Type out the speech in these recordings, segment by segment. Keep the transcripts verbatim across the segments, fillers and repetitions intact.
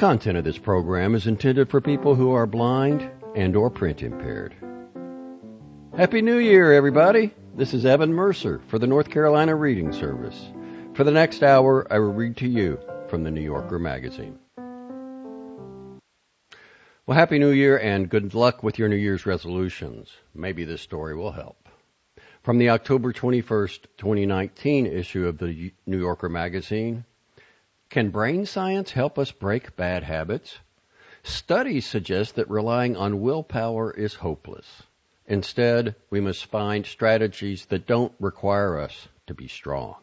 content of this program is intended for people who are blind and or print impaired. Happy New Year, everybody. This is Evan Mercer for the North Carolina Reading Service. For the next hour, I will read to you from the New Yorker magazine. Well, Happy New Year and good luck with your New Year's resolutions. Maybe this story will help. From the October twenty-first, twenty nineteen issue of the New Yorker magazine, can brain science help us break bad habits? Studies suggest that relying on willpower is hopeless. Instead, we must find strategies that don't require us to be strong.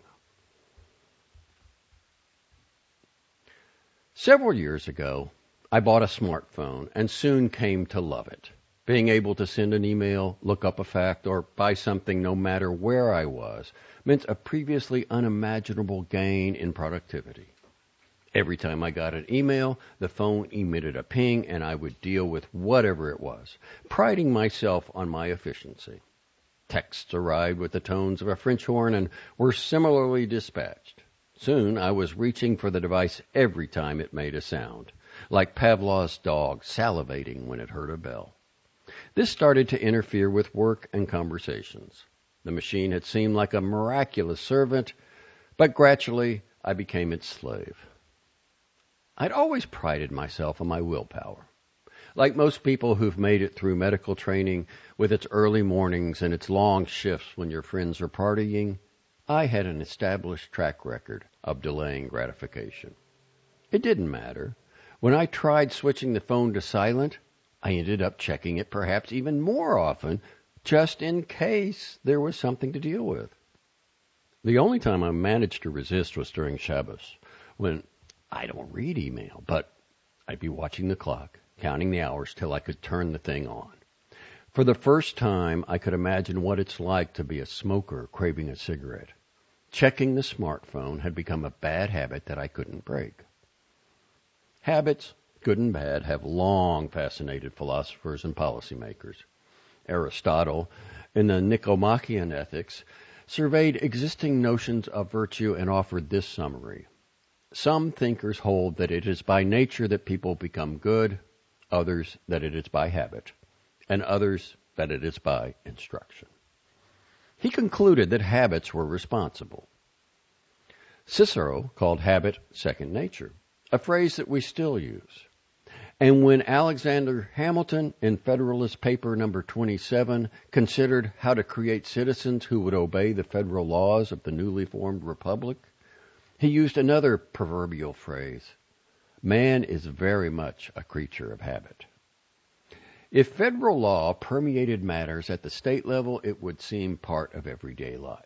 Several years ago, I bought a smartphone and soon came to love it. Being able to send an email, look up a fact, or buy something no matter where I was meant a previously unimaginable gain in productivity. Every time I got an email, the phone emitted a ping and I would deal with whatever it was, priding myself on my efficiency. Texts arrived with the tones of a French horn and were similarly dispatched. Soon I was reaching for the device every time it made a sound, like Pavlov's dog salivating when it heard a bell. This started to interfere with work and conversations. The machine had seemed like a miraculous servant, but gradually I became its slave. I'd always prided myself on my willpower. Like most people who've made it through medical training with its early mornings and its long shifts when your friends are partying, I had an established track record of delaying gratification. It didn't matter. When I tried switching the phone to silent, I ended up checking it perhaps even more often, just in case there was something to deal with. The only time I managed to resist was during Shabbos, when I don't read email, but I'd be watching the clock, counting the hours till I could turn the thing on. For the first time, I could imagine what it's like to be a smoker craving a cigarette. Checking the smartphone had become a bad habit that I couldn't break. Habits, good and bad, have long fascinated philosophers and policymakers. Aristotle, in the Nicomachean Ethics, surveyed existing notions of virtue and offered this summary. Some thinkers hold that it is by nature that people become good, others that it is by habit, and others that it is by instruction. He concluded that habits were responsible. Cicero called habit second nature, a phrase that we still use. And when Alexander Hamilton in Federalist Paper number twenty-seven considered how to create citizens who would obey the federal laws of the newly formed republic, he used another proverbial phrase: man is very much a creature of habit. If federal law permeated matters at the state level, it would seem part of everyday life.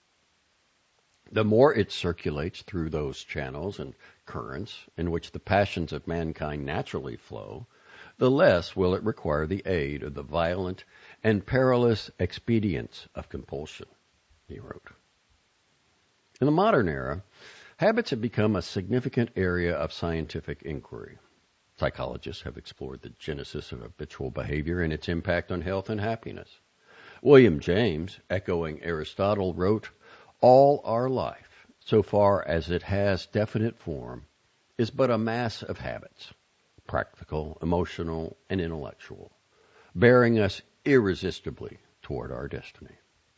The more it circulates through those channels and currents in which the passions of mankind naturally flow, the less will it require the aid of the violent and perilous expedients of compulsion, he wrote. In the modern era, habits have become a significant area of scientific inquiry. Psychologists have explored the genesis of habitual behavior and its impact on health and happiness. William James, echoing Aristotle, wrote, "All our life, so far as it has definite form, is but a mass of habits, practical, emotional, and intellectual, bearing us irresistibly toward our destiny."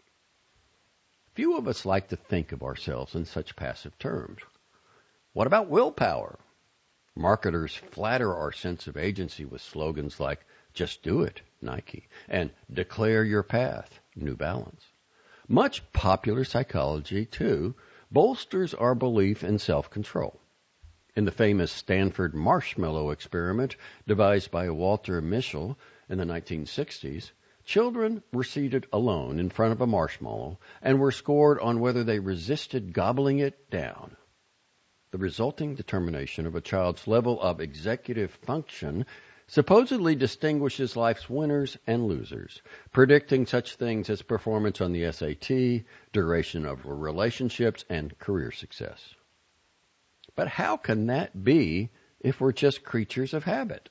Few of us like to think of ourselves in such passive terms. What about willpower? Marketers flatter our sense of agency with slogans like, "Just do it," Nike, and "Declare your path," New Balance. Much popular psychology, too, bolsters our belief in self-control. In the famous Stanford marshmallow experiment devised by Walter Mischel in the nineteen sixties, children were seated alone in front of a marshmallow and were scored on whether they resisted gobbling it down. The resulting determination of a child's level of executive function supposedly distinguishes life's winners and losers, predicting such things as performance on the S A T, duration of relationships, and career success. But how can that be if we're just creatures of habit?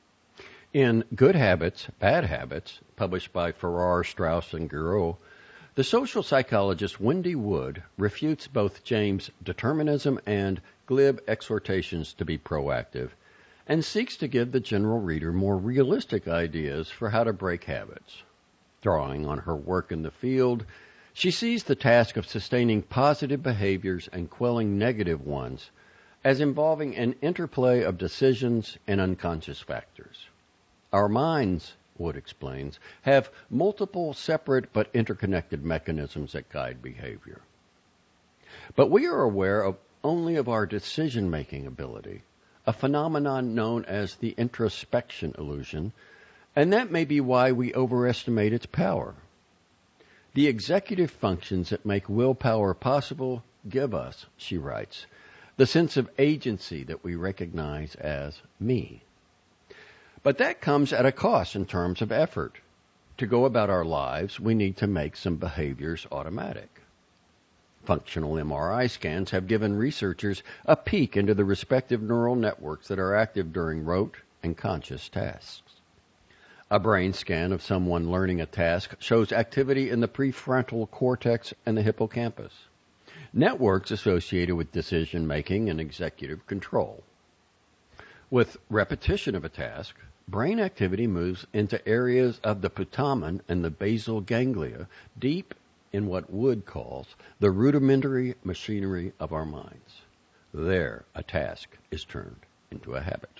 In Good Habits, Bad Habits, published by Farrar, Straus, and Giroux, The social psychologist Wendy Wood refutes both James' determinism and glib exhortations to be proactive, and seeks to give the general reader more realistic ideas for how to break habits. Drawing on her work in the field, she sees the task of sustaining positive behaviors and quelling negative ones as involving an interplay of decisions and unconscious factors. Our minds, Wood explains, have multiple separate but interconnected mechanisms that guide behavior. But we are aware of only of our decision-making ability, a phenomenon known as the introspection illusion, and that may be why we overestimate its power. The executive functions that make willpower possible give us, she writes, the sense of agency that we recognize as me. But that comes at a cost in terms of effort. To go about our lives, we need to make some behaviors automatic. Functional M R I scans have given researchers a peek into the respective neural networks that are active during rote and conscious tasks. A brain scan of someone learning a task shows activity in the prefrontal cortex and the hippocampus, networks associated with decision-making and executive control. With repetition of a task, brain activity moves into areas of the putamen and the basal ganglia, deep in what Wood calls the rudimentary machinery of our minds. There, a task is turned into a habit.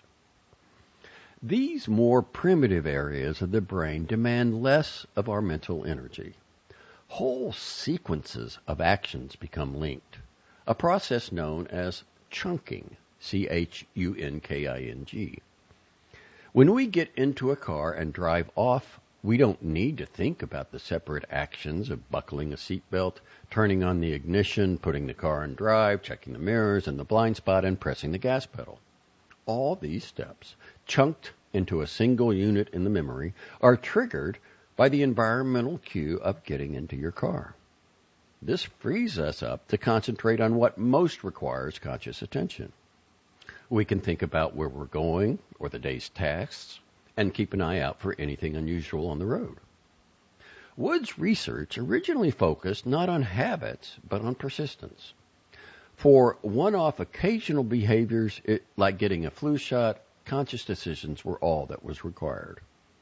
These more primitive areas of the brain demand less of our mental energy. Whole sequences of actions become linked, a process known as chunking, C H U N K I N G. When we get into a car and drive off, we don't need to think about the separate actions of buckling a seatbelt, turning on the ignition, putting the car in drive, checking the mirrors and the blind spot, and pressing the gas pedal. All these steps, chunked into a single unit in the memory, are triggered by the environmental cue of getting into your car. This frees us up to concentrate on what most requires conscious attention. We can think about where we're going or the day's tasks and keep an eye out for anything unusual on the road. Wood's research originally focused not on habits, but on persistence. For one-off occasional behaviors, it, like getting a flu shot, conscious decisions were all that was required.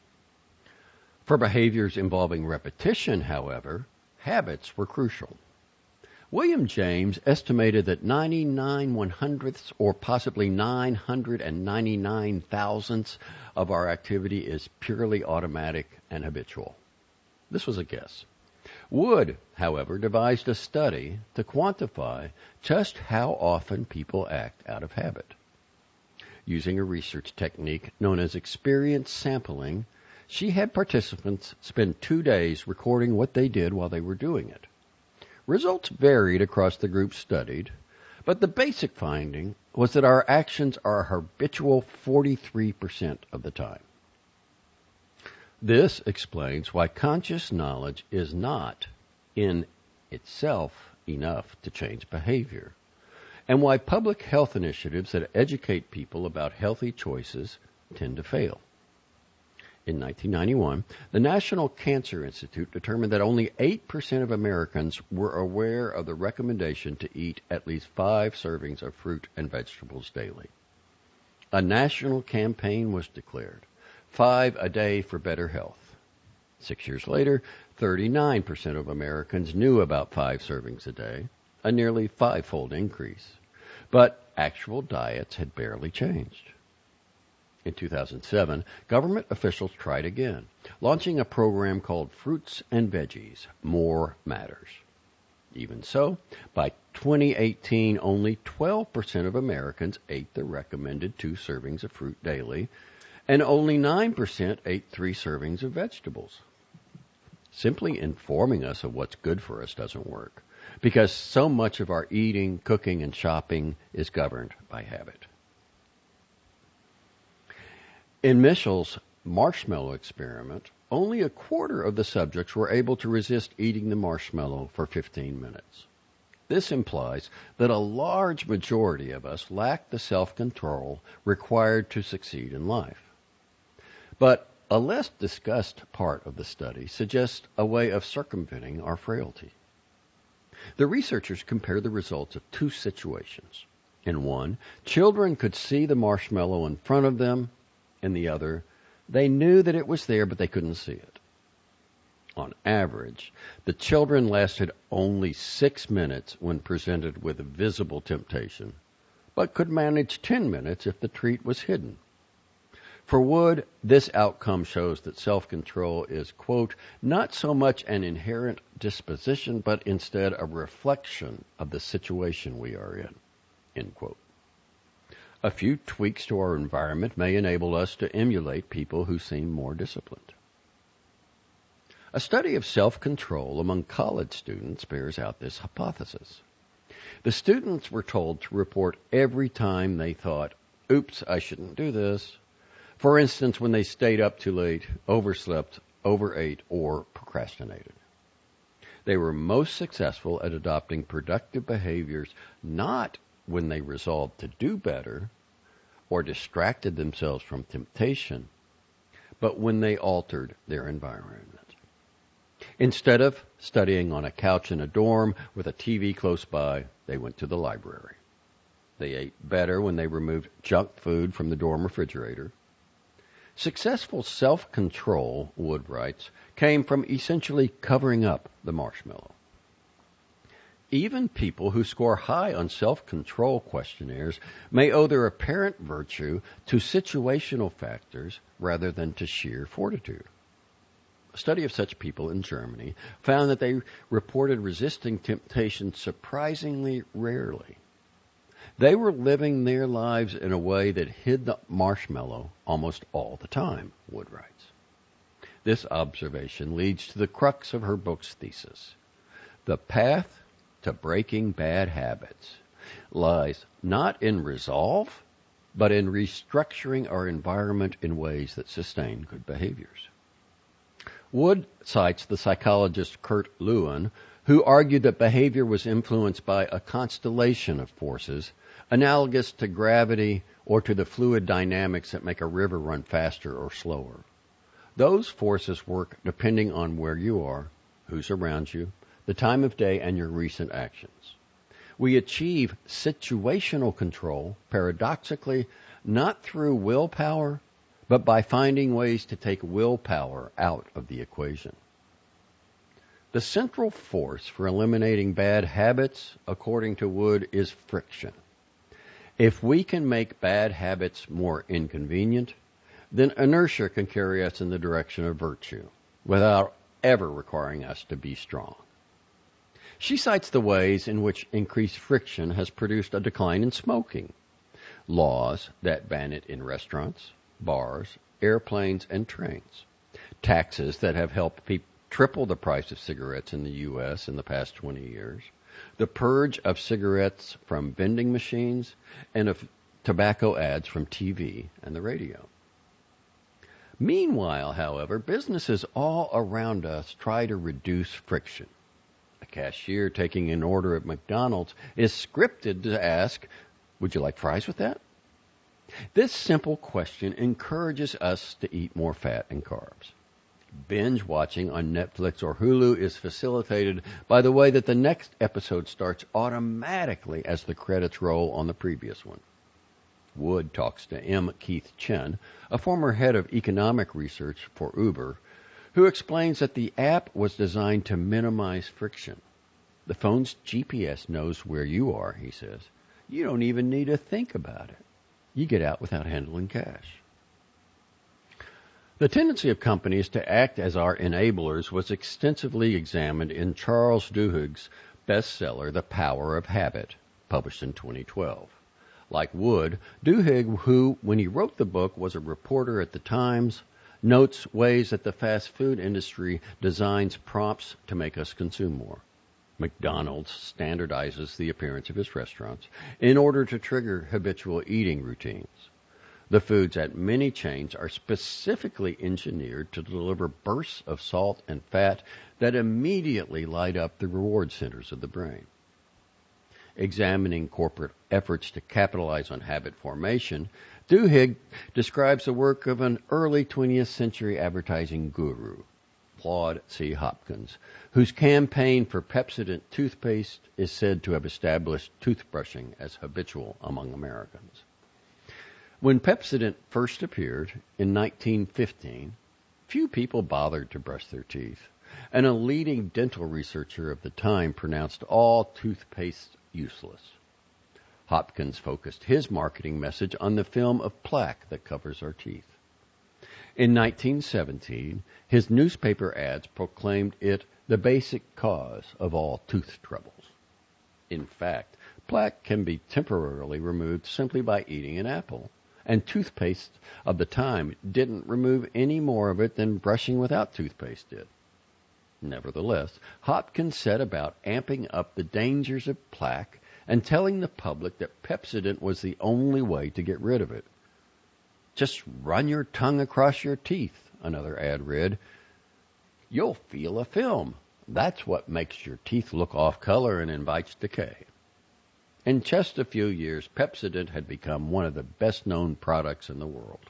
For behaviors involving repetition, however, habits were crucial. William James estimated that ninety-nine one-hundredths or possibly nine hundred ninety-nine thousandths of our activity is purely automatic and habitual. This was a guess. Wood, however, devised a study to quantify just how often people act out of habit. Using a research technique known as experience sampling, she had participants spend two days recording what they did while they were doing it. Results varied across the groups studied, but the basic finding was that our actions are habitual forty-three percent of the time. This explains why conscious knowledge is not, in itself, enough to change behavior, and why public health initiatives that educate people about healthy choices tend to fail. In nineteen ninety-one, the National Cancer Institute determined that only eight percent of Americans were aware of the recommendation to eat at least five servings of fruit and vegetables daily. A national campaign was declared, Five a Day for Better Health. Six years later, thirty-nine percent of Americans knew about five servings a day, a nearly five-fold increase. But actual diets had barely changed. In two thousand seven, government officials tried again, launching a program called Fruits and Veggies, More Matters. Even so, by twenty eighteen, only twelve percent of Americans ate the recommended two servings of fruit daily, and only nine percent ate three servings of vegetables. Simply informing us of what's good for us doesn't work, because so much of our eating, cooking, and shopping is governed by habit. In Mitchell's marshmallow experiment, only a quarter of the subjects were able to resist eating the marshmallow for fifteen minutes. This implies that a large majority of us lack the self-control required to succeed in life. But A less discussed part of the study suggests a way of circumventing our frailty. The researchers compared the results of two situations. In one, children could see the marshmallow in front of them. In the other, they knew that it was there, but they couldn't see it. On average, the children lasted only six minutes when presented with a visible temptation, but could manage ten minutes if the treat was hidden. For Wood, this outcome shows that self-control is, quote, not so much an inherent disposition, but instead a reflection of the situation we are in, end quote. A few tweaks to our environment may enable us to emulate people who seem more disciplined. A study of self-control among college students bears out this hypothesis. The students were told to report every time they thought, oops, I shouldn't do this. For instance, when they stayed up too late, overslept, overate, or procrastinated. They were most successful at adopting productive behaviors not when they resolved to do better or distracted themselves from temptation, but when they altered their environment. Instead of studying on a couch in a dorm with a T V close by, they went to the library. They ate better when they removed junk food from the dorm refrigerator. Successful self-control, Wood writes, came from essentially covering up the marshmallow. Even people who score high on self-control questionnaires may owe their apparent virtue to situational factors rather than to sheer fortitude. A study of such people in Germany found that they reported resisting temptation surprisingly rarely. They were living their lives in a way that hid the marshmallow almost all the time, Wood writes. This observation leads to the crux of her book's thesis. The path to breaking bad habits lies not in resolve, but in restructuring our environment in ways that sustain good behaviors. Wood cites the psychologist Kurt Lewin, who argued that behavior was influenced by a constellation of forces analogous to gravity or to the fluid dynamics that make a river run faster or slower. Those forces work depending on where you are, who's around you, the time of day, and your recent actions. We achieve situational control, paradoxically, not through willpower, but by finding ways to take willpower out of the equation. The central force for eliminating bad habits, according to Wood, is friction. If we can make bad habits more inconvenient, then inertia can carry us in the direction of virtue, without ever requiring us to be strong. She cites the ways in which increased friction has produced a decline in smoking, laws that ban it in restaurants, bars, airplanes, and trains, taxes that have helped people triple the price of cigarettes in the U S in the past twenty years, the purge of cigarettes from vending machines, and of tobacco ads from T V and the radio. Meanwhile, however, businesses all around us try to reduce friction. A cashier taking an order at McDonald's is scripted to ask, "Would you like fries with that?" This simple question encourages us to eat more fat and carbs. Binge watching on Netflix or Hulu is facilitated by the way that the next episode starts automatically as the credits roll on the previous one. Wood talks to M. Keith Chen, a former head of economic research for Uber, who explains that the app was designed to minimize friction. The phone's G P S knows where you are, he says. You don't even need to think about it. You get out without handling cash. The tendency of companies to act as our enablers was extensively examined in Charles Duhigg's bestseller, The Power of Habit, published in twenty twelve. Like Wood, Duhigg, who, when he wrote the book, was a reporter at the Times, notes ways that the fast food industry designs prompts to make us consume more. McDonald's standardizes the appearance of its restaurants in order to trigger habitual eating routines. The foods at many chains are specifically engineered to deliver bursts of salt and fat that immediately light up the reward centers of the brain. Examining corporate efforts to capitalize on habit formation, Duhigg describes the work of an early twentieth century advertising guru, Claude C. Hopkins, whose campaign for Pepsodent toothpaste is said to have established toothbrushing as habitual among Americans. When Pepsodent first appeared in nineteen fifteen, few people bothered to brush their teeth, and a leading dental researcher of the time pronounced all toothpaste useless. Hopkins focused his marketing message on the film of plaque that covers our teeth. In nineteen seventeen, his newspaper ads proclaimed it the basic cause of all tooth troubles. In fact, plaque can be temporarily removed simply by eating an apple, and toothpaste of the time didn't remove any more of it than brushing without toothpaste did. Nevertheless, Hopkins set about amping up the dangers of plaque and telling the public that Pepsodent was the only way to get rid of it. Just run your tongue across your teeth, another ad read. You'll feel a film. That's what makes your teeth look off color and invites decay. In just a few years, Pepsodent had become one of the best-known products in the world.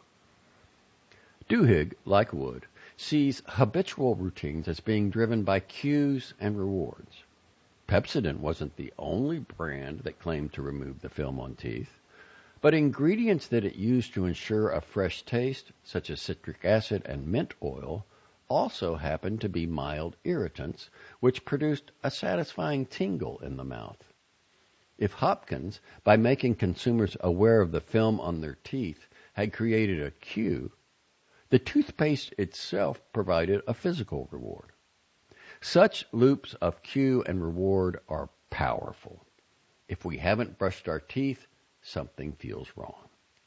Duhigg, like Wood, sees habitual routines as being driven by cues and rewards. Pepsodent wasn't the only brand that claimed to remove the film on teeth, but ingredients that it used to ensure a fresh taste, such as citric acid and mint oil, also happened to be mild irritants, which produced a satisfying tingle in the mouth. If Hopkins, by making consumers aware of the film on their teeth, had created a cue, the toothpaste itself provided a physical reward. Such loops of cue and reward are powerful. If we haven't brushed our teeth, something feels wrong.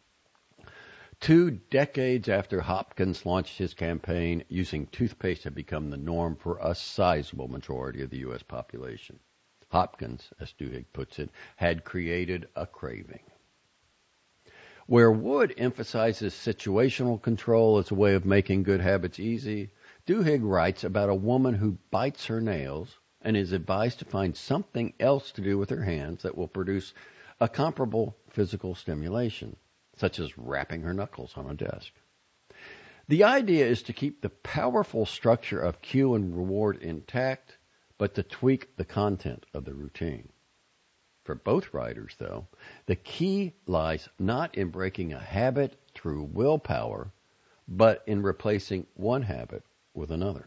Two decades after Hopkins launched his campaign, using toothpaste had become the norm for a sizable majority of the U S population. Hopkins, as Duhigg puts it, had created a craving. Where Wood emphasizes situational control as a way of making good habits easy, Duhigg writes about a woman who bites her nails and is advised to find something else to do with her hands that will produce a comparable physical stimulation, such as rapping her knuckles on a desk. The idea is to keep the powerful structure of cue and reward intact, but to tweak the content of the routine. For both writers, though, the key lies not in breaking a habit through willpower, but in replacing one habit with another.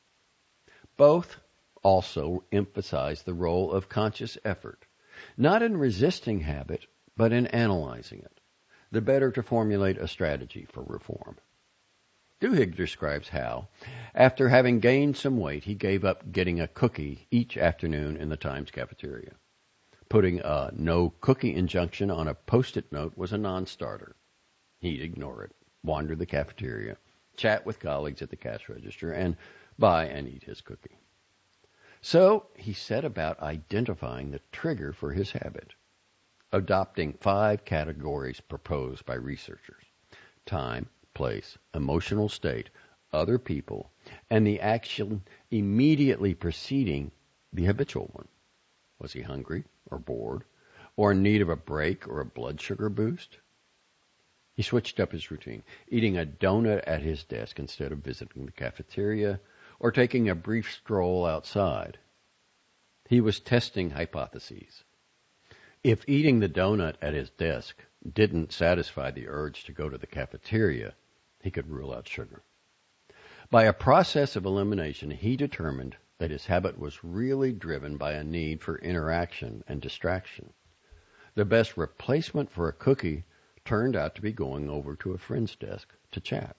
Both also emphasize the role of conscious effort, not in resisting habit, but in analyzing it, the better to formulate a strategy for reform. Duhigg describes how, after having gained some weight, he gave up getting a cookie each afternoon in the Times cafeteria. Putting a no cookie injunction on a Post-it note was a non-starter. He'd ignore it, wander the cafeteria, chat with colleagues at the cash register, and buy and eat his cookie. So he set about identifying the trigger for his habit, adopting five categories proposed by researchers: time, place, emotional state, other people, and the action immediately preceding the habitual one. Was he hungry or bored or in need of a break or a blood sugar boost? He switched up his routine, eating a donut at his desk instead of visiting the cafeteria or taking a brief stroll outside. He was testing hypotheses. If eating the donut at his desk didn't satisfy the urge to go to the cafeteria, he could rule out sugar. By a process of elimination, he determined that his habit was really driven by a need for interaction and distraction. The best replacement for a cookie turned out to be going over to a friend's desk to chat.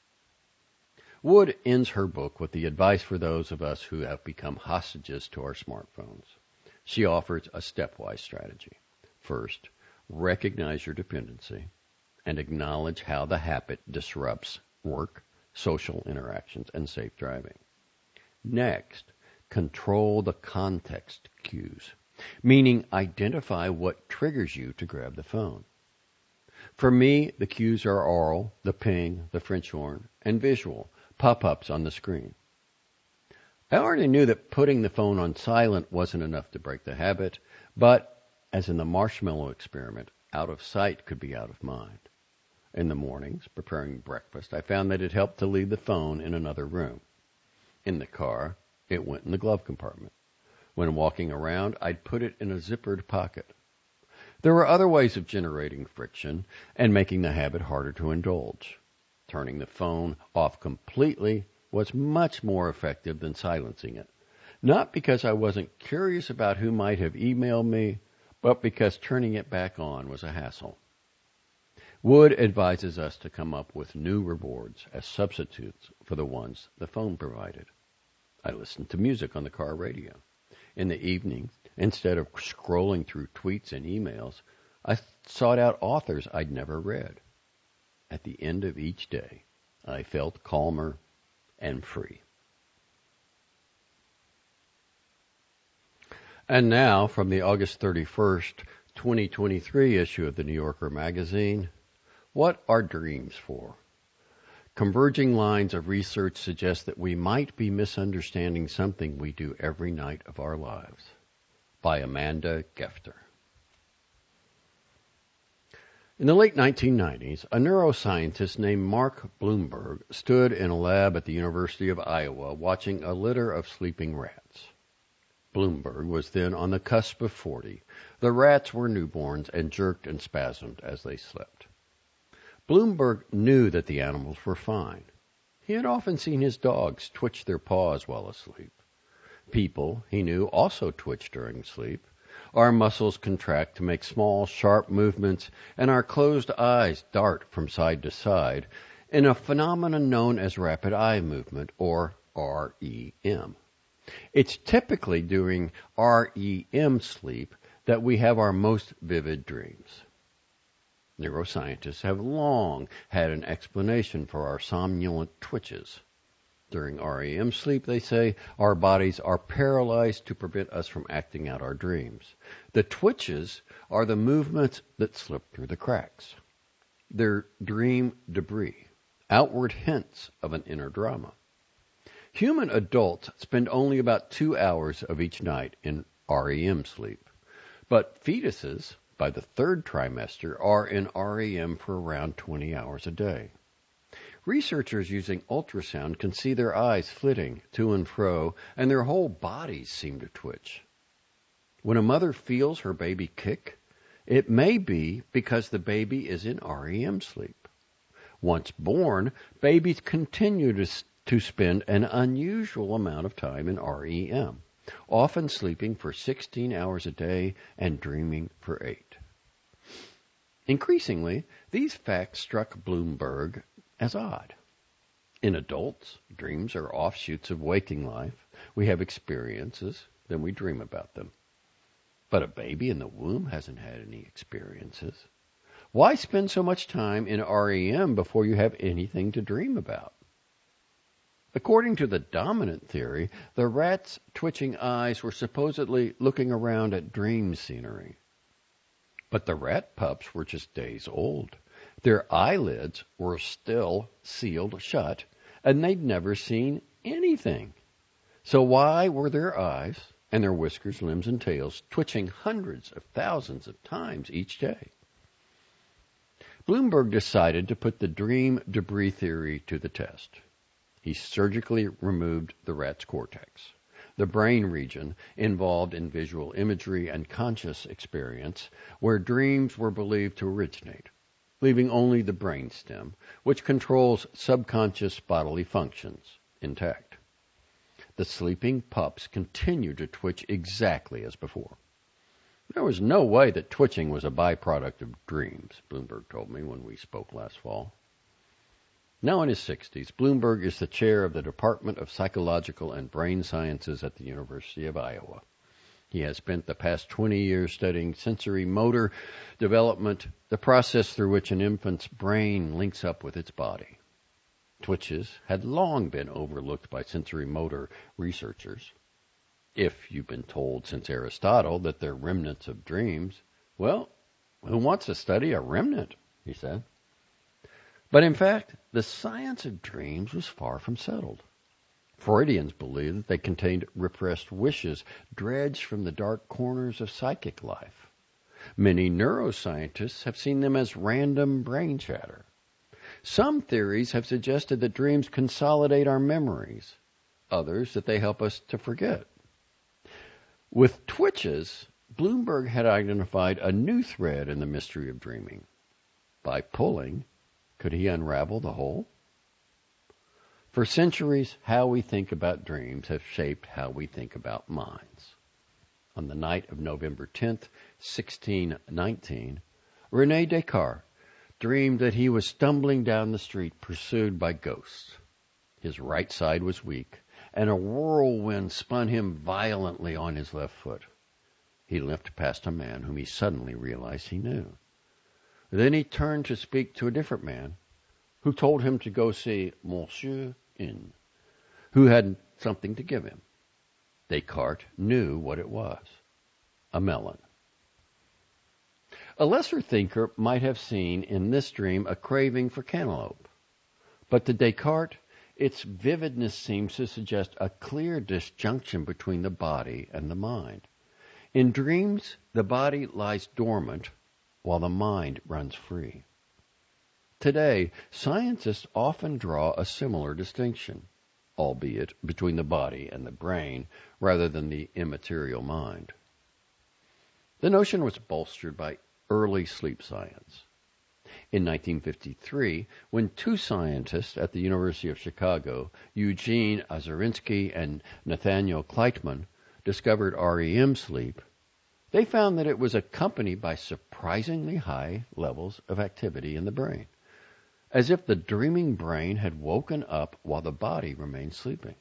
Wood ends her book with the advice for those of us who have become hostages to our smartphones. She offers a stepwise strategy. First, recognize your dependency and acknowledge how the habit disrupts work, social interactions, and safe driving. Next, control the context cues, meaning identify what triggers you to grab the phone. For me, the cues are oral, the ping, the French horn, and visual, pop-ups on the screen. I already knew that putting the phone on silent wasn't enough to break the habit, but, as in the marshmallow experiment, out of sight could be out of mind. In the mornings, preparing breakfast, I found that it helped to leave the phone in another room. In the car, it went in the glove compartment. When walking around, I'd put it in a zippered pocket. There were other ways of generating friction and making the habit harder to indulge. Turning the phone off completely was much more effective than silencing it. Not because I wasn't curious about who might have emailed me, but because turning it back on was a hassle. Wood advises us to come up with new rewards as substitutes for the ones the phone provided. I listened to music on the car radio. In the evening, instead of scrolling through tweets and emails, I sought out authors I'd never read. At the end of each day, I felt calmer and free. And now, from the August thirty-first, twenty twenty-three issue of the New Yorker magazine, what are dreams for? Converging lines of research suggest that we might be misunderstanding something we do every night of our lives. By Amanda Gefter. In the late nineteen nineties, a neuroscientist named Mark Bloomberg stood in a lab at the University of Iowa watching a litter of sleeping rats. Bloomberg was then on the cusp of forty. The rats were newborns and jerked and spasmed as they slept. Bloomberg knew that the animals were fine. He had often seen his dogs twitch their paws while asleep. People, he knew, also twitch during sleep. Our muscles contract to make small, sharp movements, and our closed eyes dart from side to side in a phenomenon known as rapid eye movement, or R E M. It's typically during R E M sleep that we have our most vivid dreams. Neuroscientists have long had an explanation for our somnolent twitches. During R E M sleep, they say, our bodies are paralyzed to prevent us from acting out our dreams. The twitches are the movements that slip through the cracks. They're dream debris, outward hints of an inner drama. Human adults spend only about two hours of each night in R E M sleep, but fetuses, by the third trimester, are in R E M for around twenty hours a day. Researchers using ultrasound can see their eyes flitting to and fro, and their whole bodies seem to twitch. When a mother feels her baby kick, it may be because the baby is in R E M sleep. Once born, babies continue to, to spend an unusual amount of time in R E M, often sleeping for sixteen hours a day and dreaming for eight. Increasingly, these facts struck Bloomberg as odd. In adults, dreams are offshoots of waking life. We have experiences, then we dream about them. But a baby in the womb hasn't had any experiences. Why spend so much time in R E M before you have anything to dream about? According to the dominant theory, the rats' twitching eyes were supposedly looking around at dream scenery. But the rat pups were just days old. Their eyelids were still sealed shut, and they'd never seen anything. So why were their eyes and their whiskers, limbs, and tails twitching hundreds of thousands of times each day? Bloomberg decided to put the dream debris theory to the test. He surgically removed the rat's cortex, the brain region involved in visual imagery and conscious experience, where dreams were believed to originate, leaving only the brainstem, which controls subconscious bodily functions, intact. The sleeping pups continued to twitch exactly as before. There was no way that twitching was a byproduct of dreams, Bloomberg told me when we spoke last fall. Now in his sixties, Bloomberg is the chair of the Department of Psychological and Brain Sciences at the University of Iowa. He has spent the past twenty years studying sensory motor development, the process through which an infant's brain links up with its body. Twitches had long been overlooked by sensory motor researchers. If you've been told since Aristotle that they're remnants of dreams, well, who wants to study a remnant, he said. But in fact, the science of dreams was far from settled. Freudians believed that they contained repressed wishes dredged from the dark corners of psychic life. Many neuroscientists have seen them as random brain chatter. Some theories have suggested that dreams consolidate our memories, others that they help us to forget. With twitches, Bloomberg had identified a new thread in the mystery of dreaming. By pulling, could he unravel the whole? For centuries, how we think about dreams have shaped how we think about minds. On the night of November tenth, sixteen nineteen, René Descartes dreamed that he was stumbling down the street pursued by ghosts. His right side was weak, and a whirlwind spun him violently on his left foot. He limped past a man whom he suddenly realized he knew. Then he turned to speak to a different man, who told him to go see Monsieur N, who had something to give him. Descartes knew what it was, a melon. A lesser thinker might have seen in this dream a craving for cantaloupe, but to Descartes, its vividness seems to suggest a clear disjunction between the body and the mind. In dreams, the body lies dormant while the mind runs free. Today, scientists often draw a similar distinction, albeit between the body and the brain rather than the immaterial mind. The notion was bolstered by early sleep science. In nineteen fifty-three, when two scientists at the University of Chicago, Eugene Ozerinsky and Nathaniel Kleitman, discovered R E M sleep, they found that it was accompanied by surprisingly high levels of activity in the brain, as if the dreaming brain had woken up while the body remained sleeping.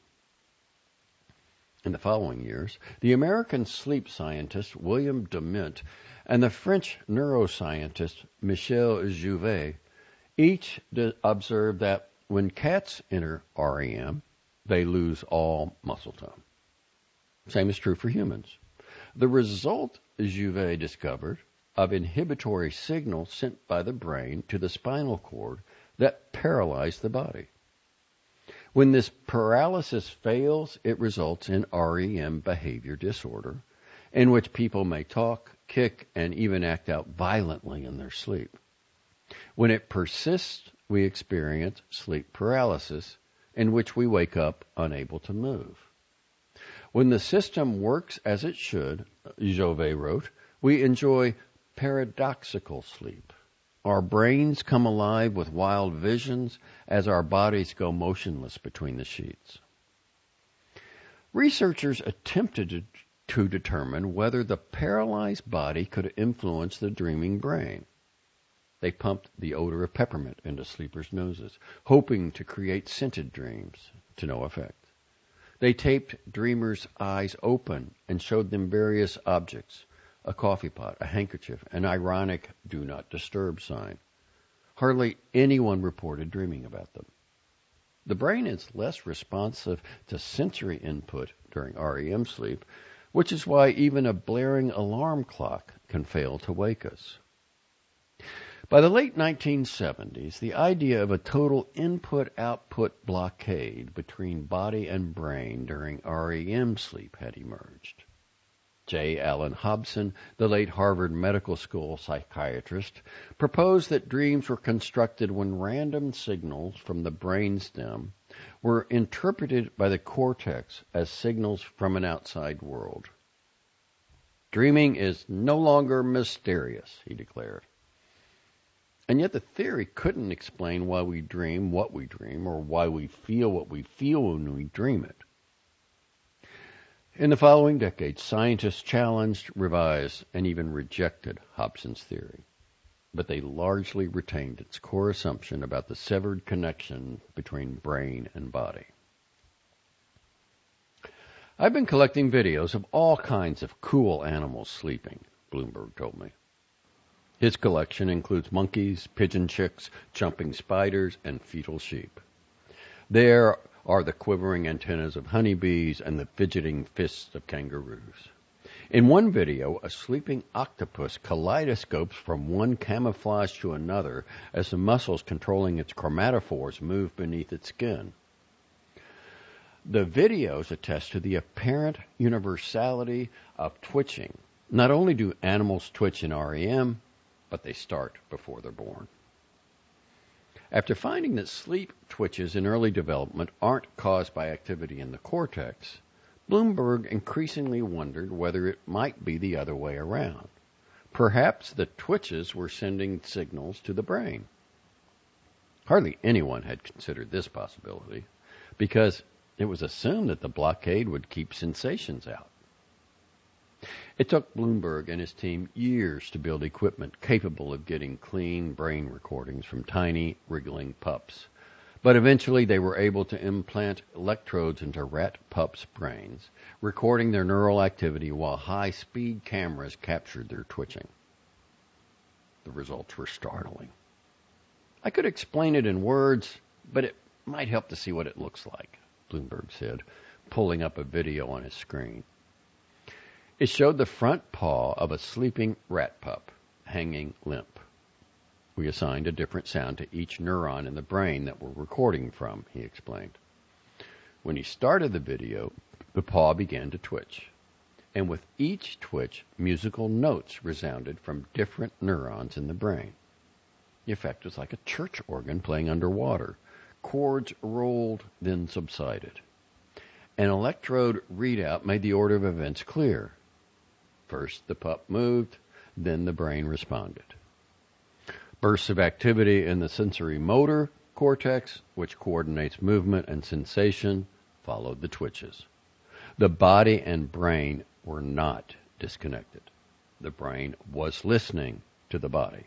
In the following years, the American sleep scientist William Dement and the French neuroscientist Michel Jouvet each observed that when cats enter R E M, they lose all muscle tone. Same is true for humans. The result, Jouvet discovered, of inhibitory signals sent by the brain to the spinal cord that paralyze the body. When this paralysis fails, it results in R E M behavior disorder, in which people may talk, kick, and even act out violently in their sleep. When it persists, we experience sleep paralysis, in which we wake up unable to move. When the system works as it should, Jouvet wrote, we enjoy paradoxical sleep. Our brains come alive with wild visions as our bodies go motionless between the sheets. Researchers attempted to, to determine whether the paralyzed body could influence the dreaming brain. They pumped the odor of peppermint into sleepers' noses, hoping to create scented dreams, to no effect. They taped dreamers' eyes open and showed them various objects, a coffee pot, a handkerchief, an ironic do not disturb sign. Hardly anyone reported dreaming about them. The brain is less responsive to sensory input during R E M sleep, which is why even a blaring alarm clock can fail to wake us. By the late nineteen seventies, the idea of a total input-output blockade between body and brain during R E M sleep had emerged. J. Allen Hobson, the late Harvard Medical School psychiatrist, proposed that dreams were constructed when random signals from the brainstem were interpreted by the cortex as signals from an outside world. Dreaming is no longer mysterious, he declared. And yet the theory couldn't explain why we dream what we dream or why we feel what we feel when we dream it. In the following decades, scientists challenged, revised, and even rejected Hobson's theory, but they largely retained its core assumption about the severed connection between brain and body. I've been collecting videos of all kinds of cool animals sleeping, Bloomberg told me. His collection includes monkeys, pigeon chicks, jumping spiders, and fetal sheep. There are the quivering antennas of honeybees and the fidgeting fists of kangaroos. In one video, a sleeping octopus kaleidoscopes from one camouflage to another as the muscles controlling its chromatophores move beneath its skin. The videos attest to the apparent universality of twitching. Not only do animals twitch in R E M, but they start before they're born. After finding that sleep twitches in early development aren't caused by activity in the cortex, Bloomberg increasingly wondered whether it might be the other way around. Perhaps the twitches were sending signals to the brain. Hardly anyone had considered this possibility, because it was assumed that the blockade would keep sensations out. It took Bloomberg and his team years to build equipment capable of getting clean brain recordings from tiny, wriggling pups. But eventually they were able to implant electrodes into rat pups' brains, recording their neural activity while high-speed cameras captured their twitching. The results were startling. I could explain it in words, but it might help to see what it looks like, Bloomberg said, pulling up a video on his screen. It showed the front paw of a sleeping rat pup, hanging limp. We assigned a different sound to each neuron in the brain that we're recording from, he explained. When he started the video, the paw began to twitch, and with each twitch, musical notes resounded from different neurons in the brain. The effect was like a church organ playing underwater. Chords rolled, then subsided. An electrode readout made the order of events clear. First, the pup moved, then the brain responded. Bursts of activity in the sensory motor cortex, which coordinates movement and sensation, followed the twitches. The body and brain were not disconnected. The brain was listening to the body.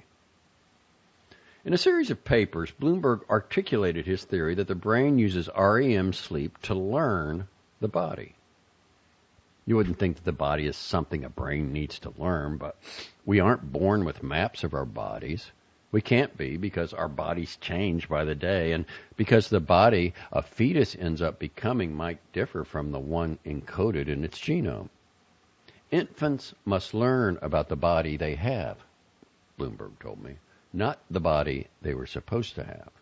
In a series of papers, Bloomberg articulated his theory that the brain uses R E M sleep to learn the body. You wouldn't think that the body is something a brain needs to learn, but we aren't born with maps of our bodies. We can't be, because our bodies change by the day, and because the body a fetus ends up becoming might differ from the one encoded in its genome. Infants must learn about the body they have, Bloomberg told me, not the body they were supposed to have.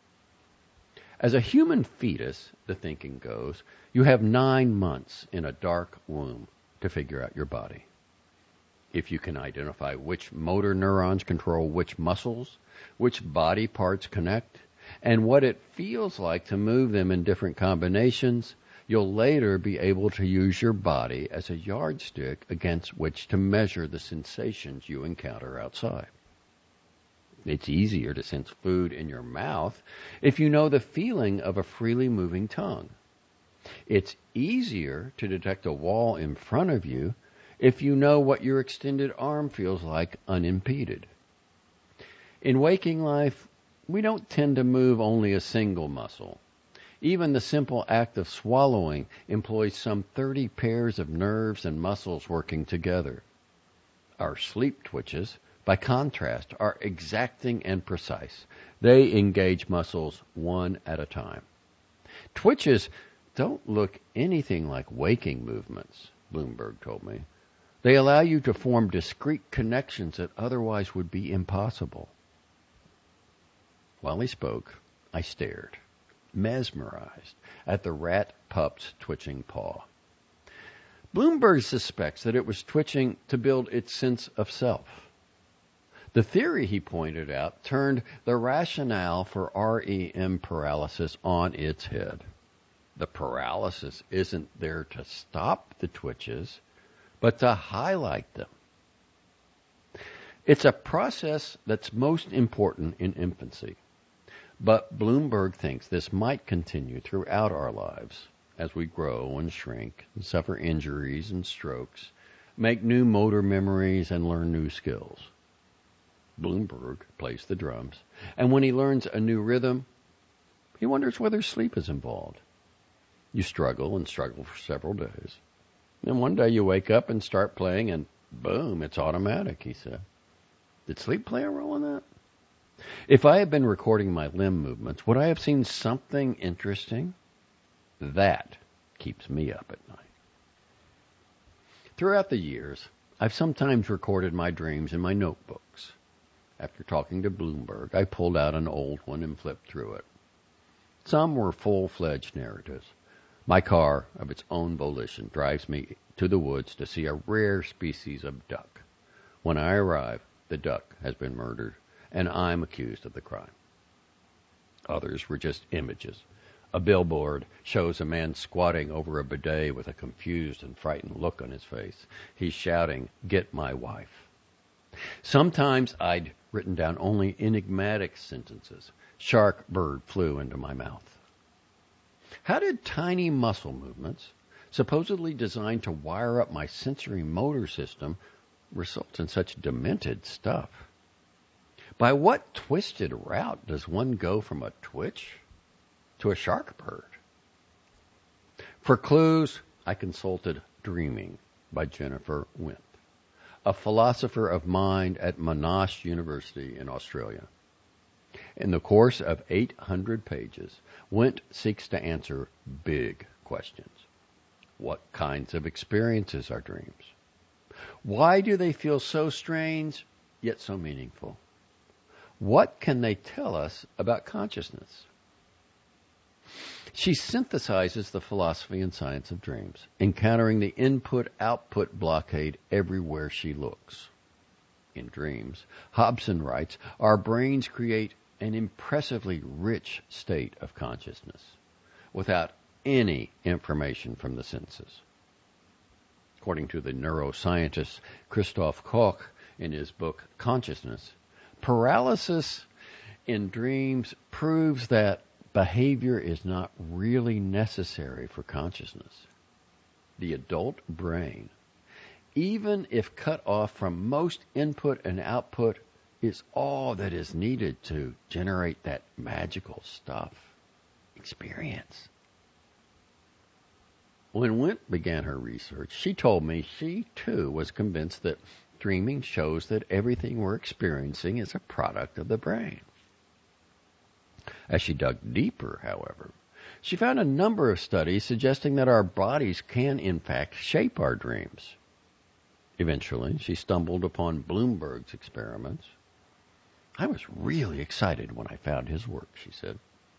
As a human fetus, the thinking goes, you have nine months in a dark womb to figure out your body. If you can identify which motor neurons control which muscles, which body parts connect, and what it feels like to move them in different combinations, you'll later be able to use your body as a yardstick against which to measure the sensations you encounter outside. It's easier to sense food in your mouth if you know the feeling of a freely moving tongue. It's easier to detect a wall in front of you if you know what your extended arm feels like unimpeded. In waking life, we don't tend to move only a single muscle. Even the simple act of swallowing employs some thirty pairs of nerves and muscles working together. Our sleep twitches, by contrast, are exacting and precise. They engage muscles one at a time. Twitches don't look anything like waking movements, Bloomberg told me. They allow you to form discrete connections that otherwise would be impossible. While he spoke, I stared, mesmerized, at the rat pup's twitching paw. Bloomberg suspects that it was twitching to build its sense of self. The theory, he pointed out, turned the rationale for R E M paralysis on its head. The paralysis isn't there to stop the twitches, but to highlight them. It's a process that's most important in infancy, but Bloomberg thinks this might continue throughout our lives as we grow and shrink and suffer injuries and strokes, make new motor memories and learn new skills. Bloomberg plays the drums, and when he learns a new rhythm, he wonders whether sleep is involved. You struggle and struggle for several days. Then one day you wake up and start playing, and boom, it's automatic, he said. Did sleep play a role in that? If I had been recording my limb movements, would I have seen something interesting? That keeps me up at night. Throughout the years, I've sometimes recorded my dreams in my notebooks. After talking to Bloomberg, I pulled out an old one and flipped through it. Some were full-fledged narratives. My car, of its own volition, drives me to the woods to see a rare species of duck. When I arrive, the duck has been murdered, and I'm accused of the crime. Others were just images. A billboard shows a man squatting over a bidet with a confused and frightened look on his face. He's shouting, "Get my wife." Sometimes I'd written down only enigmatic sentences. Shark bird flew into my mouth. How did tiny muscle movements, supposedly designed to wire up my sensory motor system, result in such demented stuff? By what twisted route does one go from a twitch to a shark bird? For clues, I consulted Dreaming by Jennifer Wendt, a philosopher of mind at Monash University in Australia. In the course of eight hundred pages, Wendt seeks to answer big questions. What kinds of experiences are dreams? Why do they feel so strange, yet so meaningful? What can they tell us about consciousness? She synthesizes the philosophy and science of dreams, encountering the input-output blockade everywhere she looks. In dreams, Hobson writes, our brains create an impressively rich state of consciousness without any information from the senses. According to the neuroscientist Christoph Koch in his book Consciousness, paralysis in dreams proves that behavior is not really necessary for consciousness. The adult brain, even if cut off from most input and output, is all that is needed to generate that magical stuff, experience. When Wendt began her research, she told me she, too, was convinced that dreaming shows that everything we're experiencing is a product of the brain. As she dug deeper, however, she found a number of studies suggesting that our bodies can, in fact, shape our dreams. Eventually, she stumbled upon Bloomberg's experiments. I was really excited when I found his work, she said.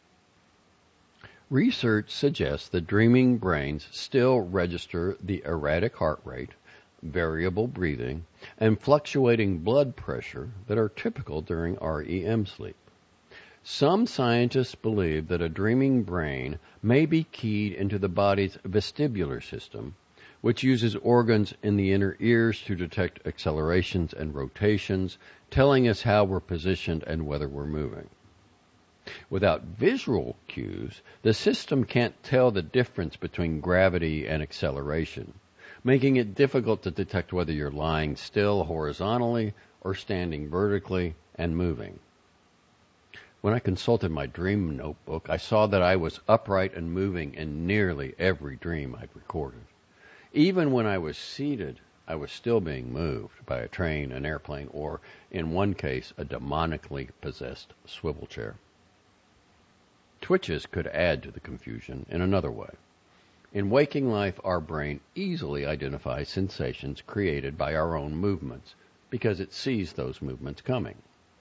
Research suggests that dreaming brains still register the erratic heart rate, variable breathing, and fluctuating blood pressure that are typical during R E M sleep. Some scientists believe that a dreaming brain may be keyed into the body's vestibular system, which uses organs in the inner ears to detect accelerations and rotations, telling us how we're positioned and whether we're moving. Without visual cues, the system can't tell the difference between gravity and acceleration, making it difficult to detect whether you're lying still horizontally or standing vertically and moving. When I consulted my dream notebook, I saw that I was upright and moving in nearly every dream I'd recorded. Even when I was seated, I was still being moved by a train, an airplane, or, in one case, a demonically possessed swivel chair. Twitches could add to the confusion in another way. In waking life, our brain easily identifies sensations created by our own movements because it sees those movements coming.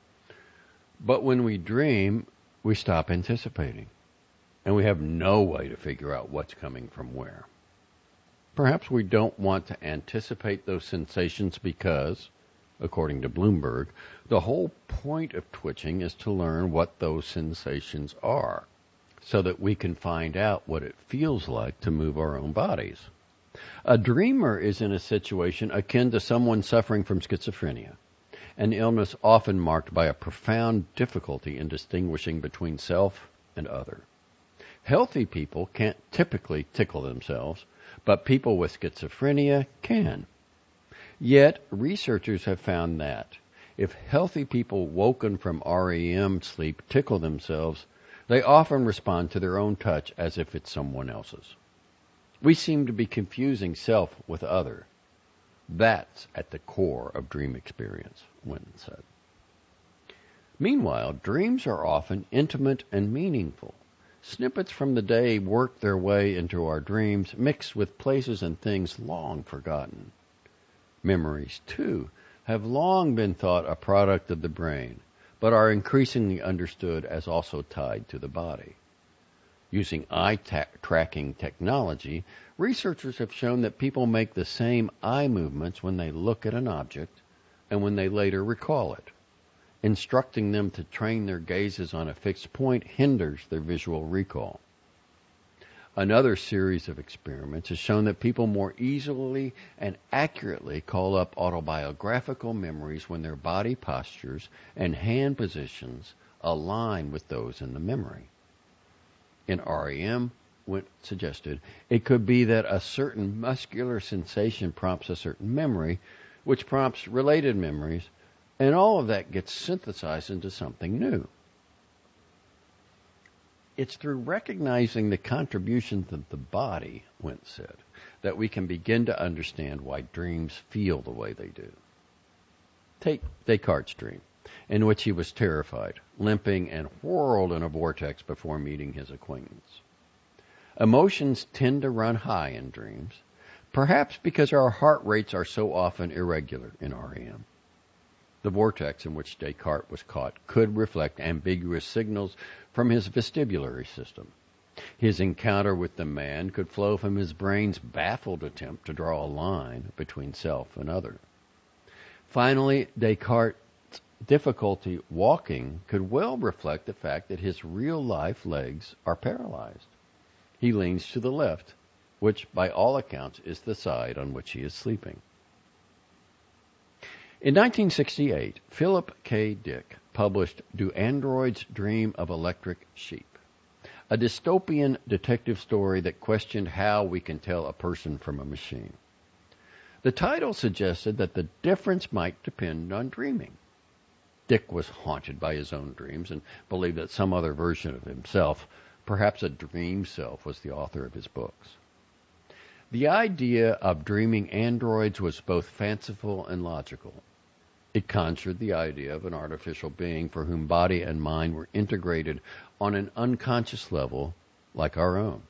But when we dream, we stop anticipating, and we have no way to figure out what's coming from where. Perhaps we don't want to anticipate those sensations because, according to Bloomberg, the whole point of twitching is to learn what those sensations are, so that we can find out what it feels like to move our own bodies. A dreamer is in a situation akin to someone suffering from schizophrenia, an illness often marked by a profound difficulty in distinguishing between self and other. Healthy people can't typically tickle themselves, but people with schizophrenia can. Yet, researchers have found that if healthy people woken from R E M sleep tickle themselves, they often respond to their own touch as if it's someone else's. We seem to be confusing self with other. That's at the core of dream experience, Wendt said. Meanwhile, dreams are often intimate and meaningful. Snippets from the day work their way into our dreams, mixed with places and things long forgotten. Memories, too, have long been thought a product of the brain, but are increasingly understood as also tied to the body. Using eye ta- tracking technology, researchers have shown that people make the same eye movements when they look at an object and when they later recall it. Instructing them to train their gazes on a fixed point hinders their visual recall. Another series of experiments has shown that people more easily and accurately call up autobiographical memories when their body postures and hand positions align with those in the memory. In R E M, Went suggested, it could be that a certain muscular sensation prompts a certain memory, which prompts related memories, and all of that gets synthesized into something new. It's through recognizing the contributions of the body, Went said, that we can begin to understand why dreams feel the way they do. Take Descartes' dream, in which he was terrified, limping, and whirled in a vortex before meeting his acquaintance. Emotions tend to run high in dreams, perhaps because our heart rates are so often irregular in R E M. The vortex in which Descartes was caught could reflect ambiguous signals from his vestibulary system. His encounter with the man could flow from his brain's baffled attempt to draw a line between self and other. Finally, Descartes' difficulty walking could well reflect the fact that his real-life legs are paralyzed. He leans to the left, which by all accounts is the side on which he is sleeping. In nineteen sixty-eight, Philip K. Dick published Do Androids Dream of Electric Sheep?, a dystopian detective story that questioned how we can tell a person from a machine. The title suggested that the difference might depend on dreaming. Dick was haunted by his own dreams and believed that some other version of himself, perhaps a dream self, was the author of his books. The idea of dreaming androids was both fanciful and logical. It conjured the idea of an artificial being for whom body and mind were integrated on an unconscious level like our own.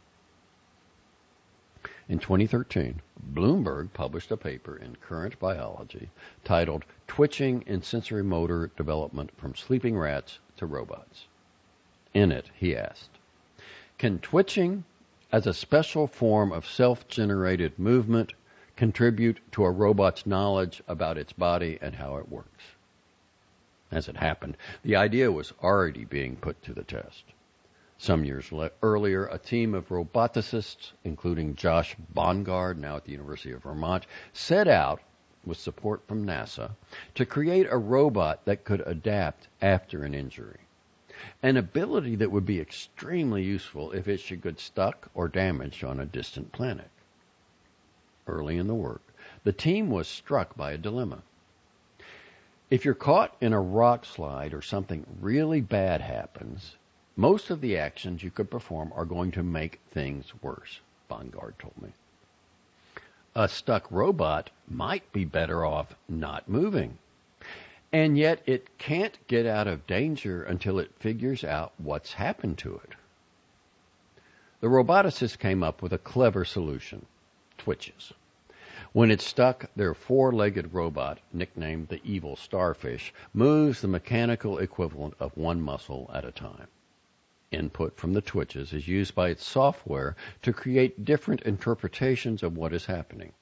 In twenty thirteen, Bloomberg published a paper in Current Biology titled Twitching in Sensory Motor Development from Sleeping Rats to Robots. In it, he asked, can twitching as a special form of self-generated movement contribute to a robot's knowledge about its body and how it works? As it happened, the idea was already being put to the test. Some years le- earlier, a team of roboticists, including Josh Bongard, now at the University of Vermont, set out, with support from NASA, to create a robot that could adapt after an injury. An ability that would be extremely useful if it should get stuck or damaged on a distant planet. Early in the work, the team was struck by a dilemma. If you're caught in a rock slide or something really bad happens, most of the actions you could perform are going to make things worse, Bongard told me. A stuck robot might be better off not moving. And yet it can't get out of danger until it figures out what's happened to it. The roboticists came up with a clever solution, twitches. When it's stuck, their four-legged robot, nicknamed the Evil Starfish, moves the mechanical equivalent of one muscle at a time. Input from the twitches is used by its software to create different interpretations of what is happening.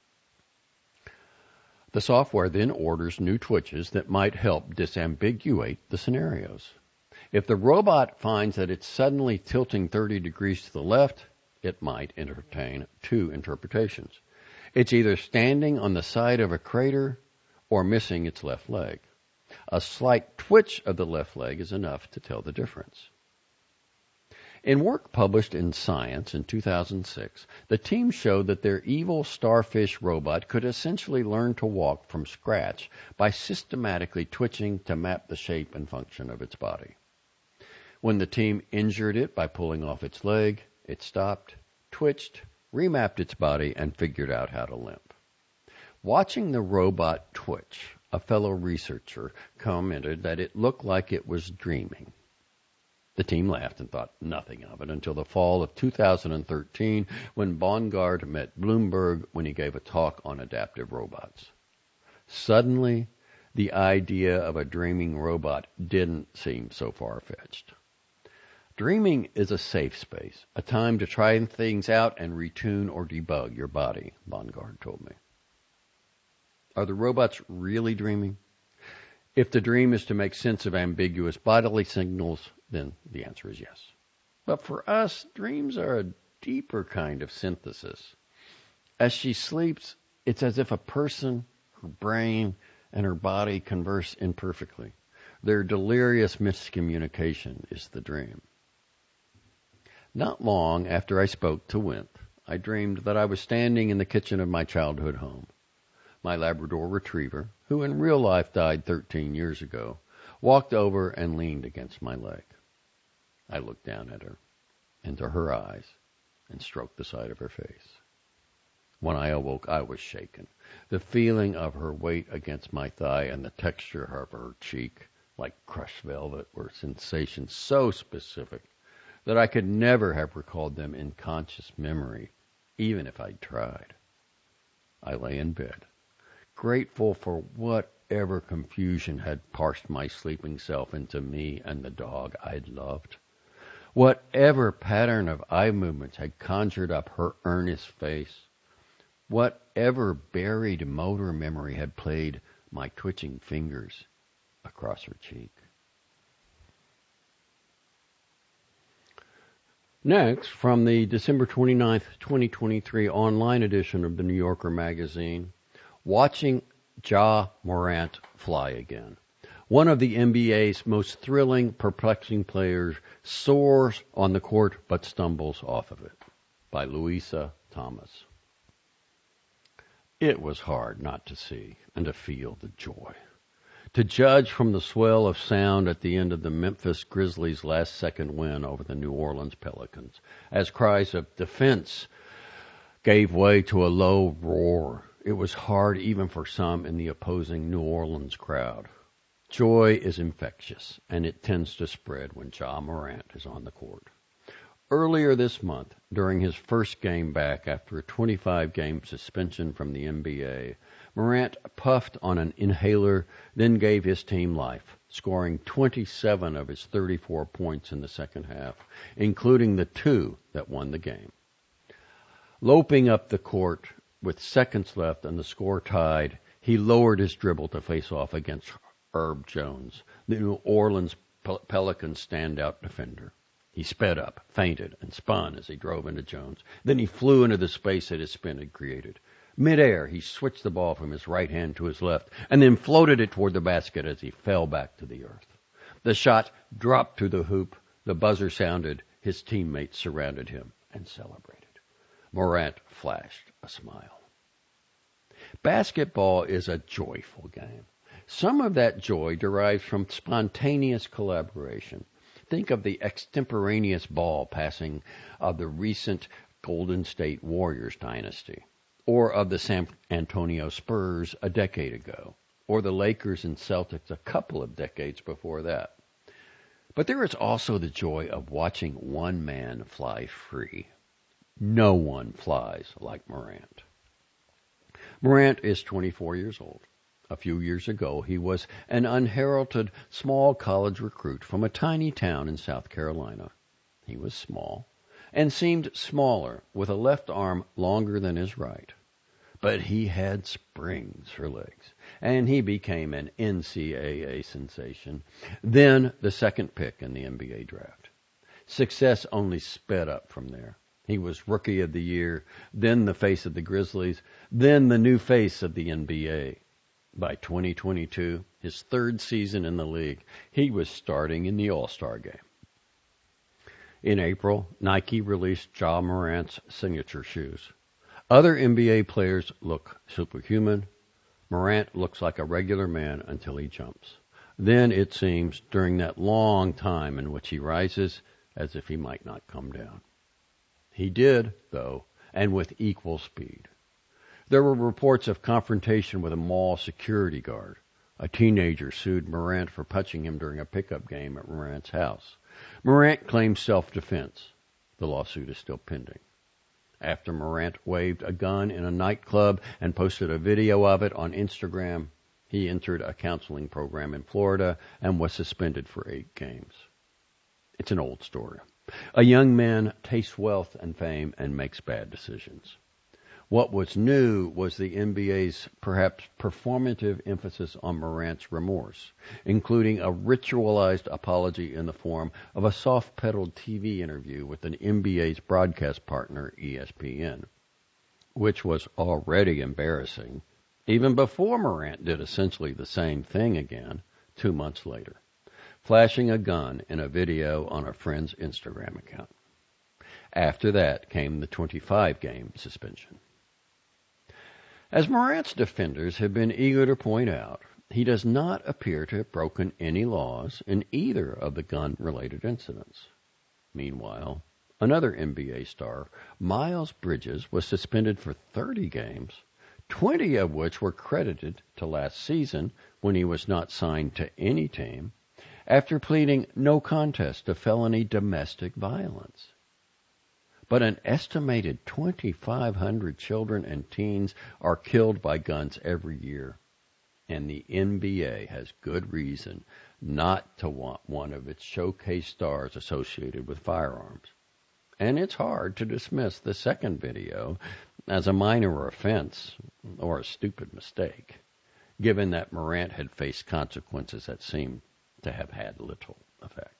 The software then orders new twitches that might help disambiguate the scenarios. If the robot finds that it's suddenly tilting thirty degrees to the left, it might entertain two interpretations. It's either standing on the side of a crater or missing its left leg. A slight twitch of the left leg is enough to tell the difference. In work published in Science in two thousand six, the team showed that their Evil Starfish robot could essentially learn to walk from scratch by systematically twitching to map the shape and function of its body. When the team injured it by pulling off its leg, it stopped, twitched, remapped its body, and figured out how to limp. Watching the robot twitch, a fellow researcher commented that it looked like it was dreaming. The team laughed and thought nothing of it until the fall of two thousand thirteen, when Bongard met Bloomberg when he gave a talk on adaptive robots. Suddenly, the idea of a dreaming robot didn't seem so far-fetched. Dreaming is a safe space, a time to try things out and retune or debug your body, Bongard told me. Are the robots really dreaming? If the dream is to make sense of ambiguous bodily signals, then the answer is yes. But for us, dreams are a deeper kind of synthesis. As she sleeps, it's as if a person, her brain, and her body converse imperfectly. Their delirious miscommunication is the dream. Not long after I spoke to Wint, I dreamed that I was standing in the kitchen of my childhood home. My Labrador retriever, who in real life died thirteen years ago, walked over and leaned against my leg. I looked down at her, into her eyes, and stroked the side of her face. When I awoke, I was shaken. The feeling of her weight against my thigh and the texture of her cheek, like crushed velvet, were sensations so specific that I could never have recalled them in conscious memory, even if I'd tried. I lay in bed, grateful for whatever confusion had parsed my sleeping self into me and the dog I'd loved. Whatever pattern of eye movements had conjured up her earnest face, whatever buried motor memory had played my twitching fingers across her cheek. Next, from the December twenty-ninth, twenty twenty-three online edition of the New Yorker magazine, watching Ja Morant fly again. One of the N B A's most thrilling, perplexing players soars on the court but stumbles off of it. By Louisa Thomas. It was hard not to see and to feel the joy. To judge from the swell of sound at the end of the Memphis Grizzlies' last-second win over the New Orleans Pelicans, as cries of defense gave way to a low roar. It was hard even for some in the opposing New Orleans crowd. Joy is infectious, and it tends to spread when Ja Morant is on the court. Earlier this month, during his first game back after a twenty-five game suspension from the N B A, Morant puffed on an inhaler, then gave his team life, scoring twenty-seven of his thirty-four points in the second half, including the two that won the game. Loping up the court with seconds left and the score tied, he lowered his dribble to face off against Herb Jones, the New Orleans Pel- Pelicans standout defender. He sped up, feinted, and spun as he drove into Jones. Then he flew into the space that his spin had created. Mid-air, he switched the ball from his right hand to his left, and then floated it toward the basket as he fell back to the earth. The shot dropped to the hoop. The buzzer sounded. His teammates surrounded him and celebrated. Morant flashed a smile. Basketball is a joyful game. Some of that joy derives from spontaneous collaboration. Think of the extemporaneous ball passing of the recent Golden State Warriors dynasty, or of the San Antonio Spurs a decade ago, or the Lakers and Celtics a couple of decades before that. But there is also the joy of watching one man fly free. No one flies like Morant. Morant is twenty-four years old. A few years ago, he was an unheralded small college recruit from a tiny town in South Carolina. He was small and seemed smaller, with a left arm longer than his right. But he had springs for legs, and he became an N C double A sensation, then the second pick in the N B A draft. Success only sped up from there. He was Rookie of the Year, then the face of the Grizzlies, then the new face of the N B A. By twenty twenty-two, his third season in the league, he was starting in the All-Star game. In April, Nike released Ja Morant's signature shoes. Other N B A players look superhuman. Morant looks like a regular man until he jumps. Then, it seems, during that long time in which he rises, as if he might not come down. He did, though, and with equal speed. There were reports of confrontation with a mall security guard. A teenager sued Morant for punching him during a pickup game at Morant's house. Morant claimed self-defense. The lawsuit is still pending. After Morant waved a gun in a nightclub and posted a video of it on Instagram, he entered a counseling program in Florida and was suspended for eight games. It's an old story. A young man tastes wealth and fame and makes bad decisions. What was new was the N B A's perhaps performative emphasis on Morant's remorse, including a ritualized apology in the form of a soft-pedaled T V interview with an N B A's broadcast partner, E S P N, which was already embarrassing, even before Morant did essentially the same thing again two months later, flashing a gun in a video on a friend's Instagram account. After that came the twenty-five game suspension. As Morant's defenders have been eager to point out, he does not appear to have broken any laws in either of the gun-related incidents. Meanwhile, another N B A star, Miles Bridges, was suspended for thirty games, twenty of which were credited to last season when he was not signed to any team, after pleading no contest to felony domestic violence. But an estimated twenty-five hundred children and teens are killed by guns every year, and the N B A has good reason not to want one of its showcase stars associated with firearms. And it's hard to dismiss the second video as a minor offense or a stupid mistake, given that Morant had faced consequences that seemed to have had little effect.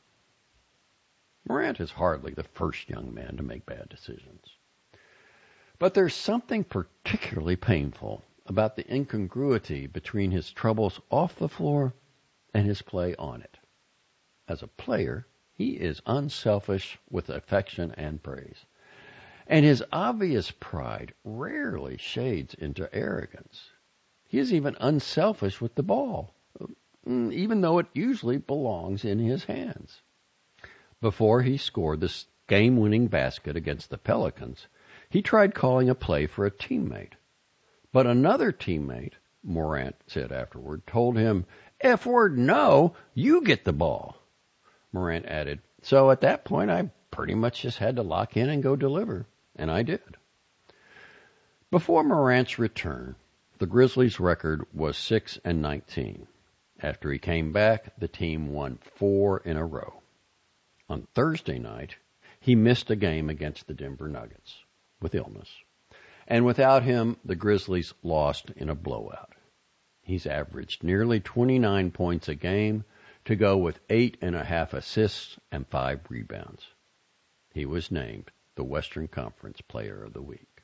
Morant is hardly the first young man to make bad decisions. But there's something particularly painful about the incongruity between his troubles off the floor and his play on it. As a player, he is unselfish with affection and praise, and his obvious pride rarely shades into arrogance. He is even unselfish with the ball, even though it usually belongs in his hands. Before he scored this game-winning basket against the Pelicans, he tried calling a play for a teammate. But another teammate, Morant said afterward, told him, F word no, you get the ball. Morant added, so at that point I pretty much just had to lock in and go deliver, and I did. Before Morant's return, the Grizzlies' record was six and nineteen. After he came back, the team won four in a row. On Thursday night, he missed a game against the Denver Nuggets with illness. And without him, the Grizzlies lost in a blowout. He's averaged nearly twenty-nine points a game to go with eight and a half assists and five rebounds. He was named the Western Conference Player of the Week.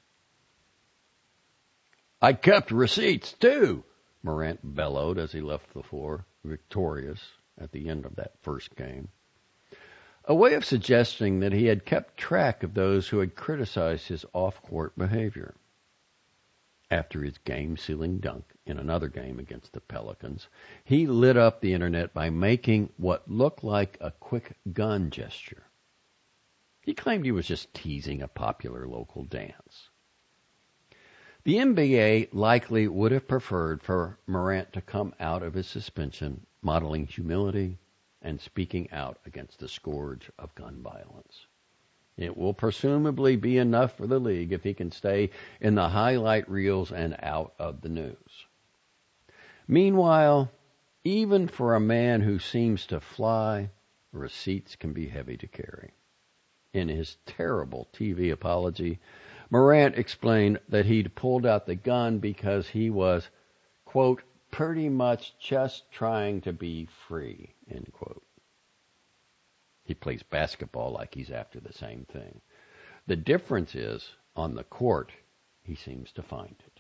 I kept receipts, too, Morant bellowed as he left the floor, victorious at the end of that first game. A way of suggesting that he had kept track of those who had criticized his off-court behavior. After his game-sealing dunk in another game against the Pelicans, he lit up the internet by making what looked like a quick gun gesture. He claimed he was just teasing a popular local dance. The N B A likely would have preferred for Morant to come out of his suspension modeling humility and speaking out against the scourge of gun violence. It will presumably be enough for the league if he can stay in the highlight reels and out of the news. Meanwhile, even for a man who seems to fly, receipts can be heavy to carry. In his terrible T V apology, Morant explained that he'd pulled out the gun because he was, quote, pretty much just trying to be free, end quote. He plays basketball like he's after the same thing. The difference is, on the court, he seems to find it.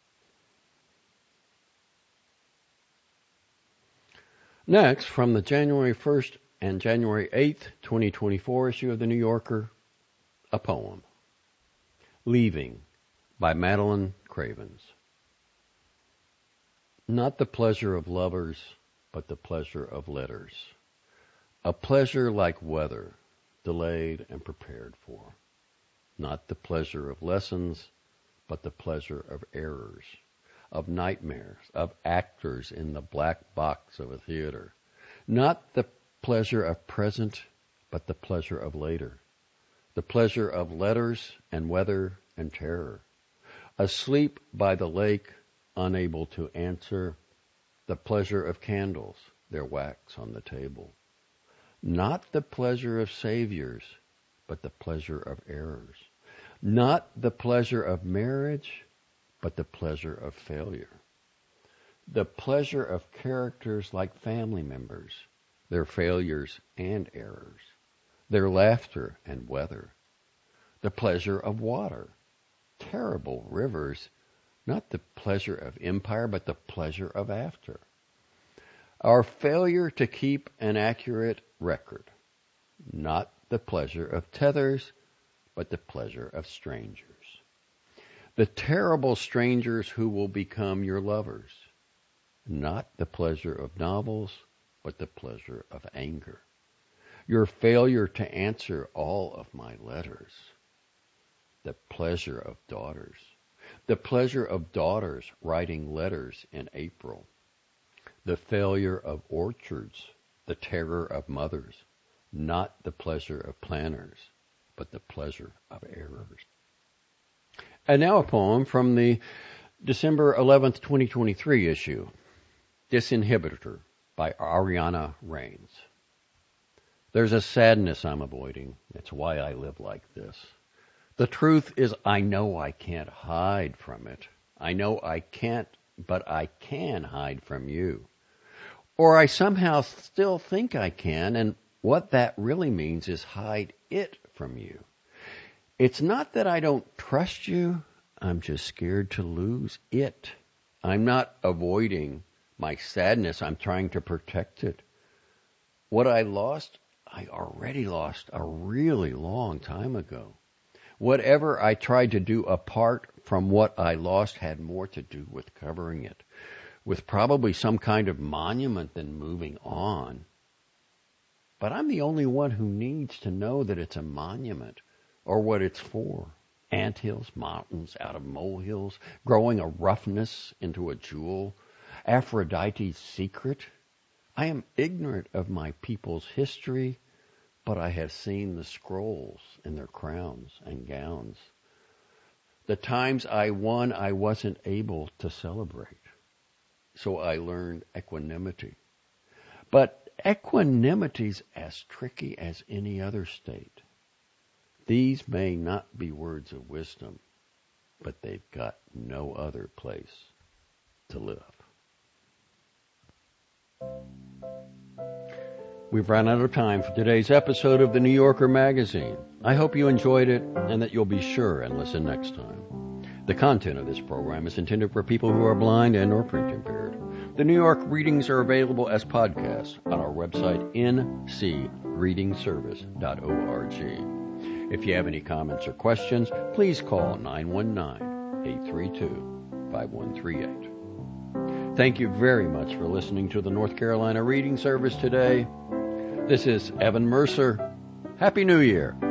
Next, from the January first and January eighth, twenty twenty-four issue of The New Yorker, a poem. Leaving by Madeline Cravens. Not the pleasure of lovers, but the pleasure of letters. A pleasure like weather, delayed and prepared for. Not the pleasure of lessons, but the pleasure of errors, of nightmares, of actors in the black box of a theater. Not the pleasure of present, but the pleasure of later. The pleasure of letters and weather and terror. Asleep by the lake, unable to answer. The pleasure of candles, their wax on the table. Not the pleasure of saviors, but the pleasure of errors. Not the pleasure of marriage, but the pleasure of failure. The pleasure of characters like family members, their failures and errors, their laughter and weather. The pleasure of water, terrible rivers, not the pleasure of empire, but the pleasure of after. Our failure to keep an accurate record, not the pleasure of tethers, but the pleasure of strangers. The terrible strangers who will become your lovers, not the pleasure of novels, but the pleasure of anger. Your failure to answer all of my letters, the pleasure of daughters. The pleasure of daughters writing letters in April. The failure of orchards, the terror of mothers, not the pleasure of planners, but the pleasure of errors. And now a poem from the December eleventh, twenty twenty-three issue, Disinhibitor by Ariana Reigns. There's a sadness I'm avoiding. It's why I live like this. The truth is, I know I can't hide from it. I know I can't, but I can hide from you. Or I somehow still think I can, and what that really means is hide it from you. It's not that I don't trust you. I'm just scared to lose it. I'm not avoiding my sadness. I'm trying to protect it. What I lost, I already lost a really long time ago. Whatever I tried to do apart from what I lost had more to do with covering it, with probably some kind of monument than moving on. But I'm the only one who needs to know that it's a monument or what it's for. Anthills, mountains out of molehills, growing a roughness into a jewel, Aphrodite's secret. I am ignorant of my people's history, but I have seen the scrolls in their crowns and gowns. The times I won, I wasn't able to celebrate. So I learned equanimity. But equanimity's as tricky as any other state. These may not be words of wisdom, but they've got no other place to live. We've run out of time for today's episode of the New Yorker magazine. I hope you enjoyed it and that you'll be sure and listen next time. The content of this program is intended for people who are blind and or print impaired. The New York readings are available as podcasts on our website, n c reading service dot org. If you have any comments or questions, please call nine one nine, eight three two, five one three eight. Thank you very much for listening to the North Carolina Reading Service today. This is Evan Mercer. Happy New Year.